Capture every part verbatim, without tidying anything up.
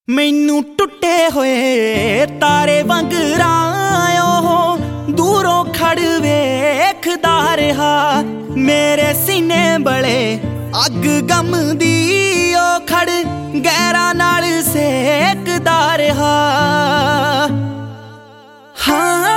मैनू टुटे होए तारे वांगरां ओह दूरों खड़ वेखदा रहा। मेरे सीने बड़े अग गम दी ओ खड़ गैरा नाल सेकदा रहा। हाँ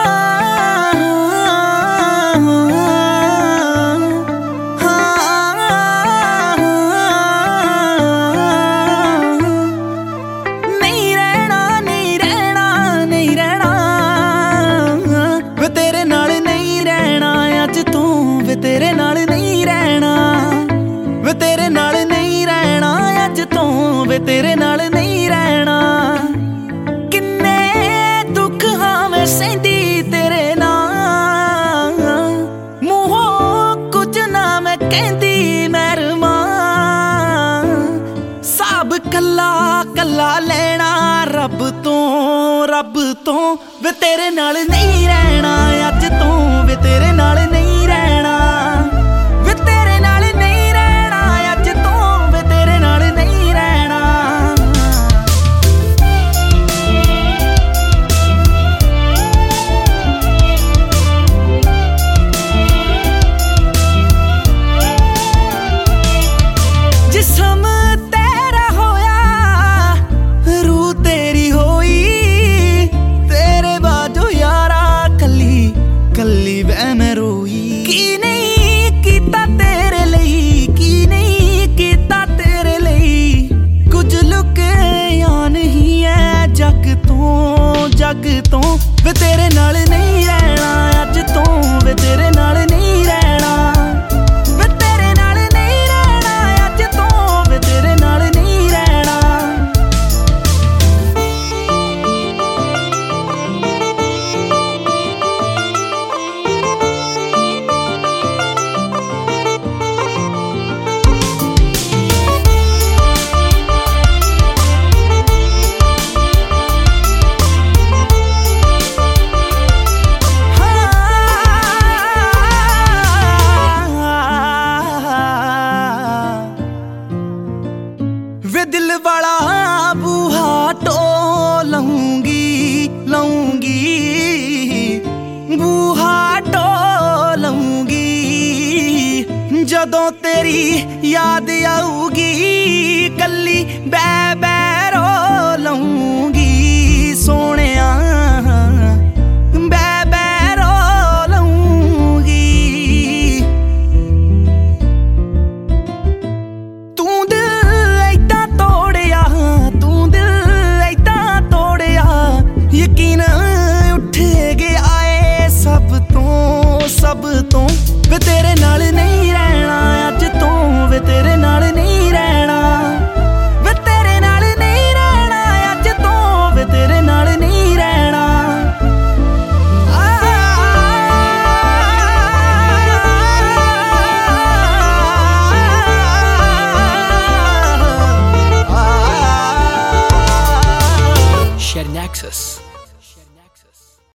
तेरे नाल नहीं रहना वे तेरे नाल नहीं रहना अज तो वे तेरे नाल नहीं रहना। किन्ने दुख हाँ मैं सहंदी तेरे नाल मूहों कुछ ना मैं कहंदी महरमा। सब कला कला लेना रब तो रब तो वे तेरे नाल नहीं रहना अज तो वे तेरे नाल नहीं रहना। जग तो वे तेरे नाल नहीं रहना अज तो वे तेरे नाल नहीं रहना। वे तेरे नाल नहीं रहना अज तो वे तेरे नाल नहीं रहना। वे दिल वाला बूहा टो लूंगी लूंगी बूहा टो लूंगी जदों तेरी याद आऊगी कली बै बै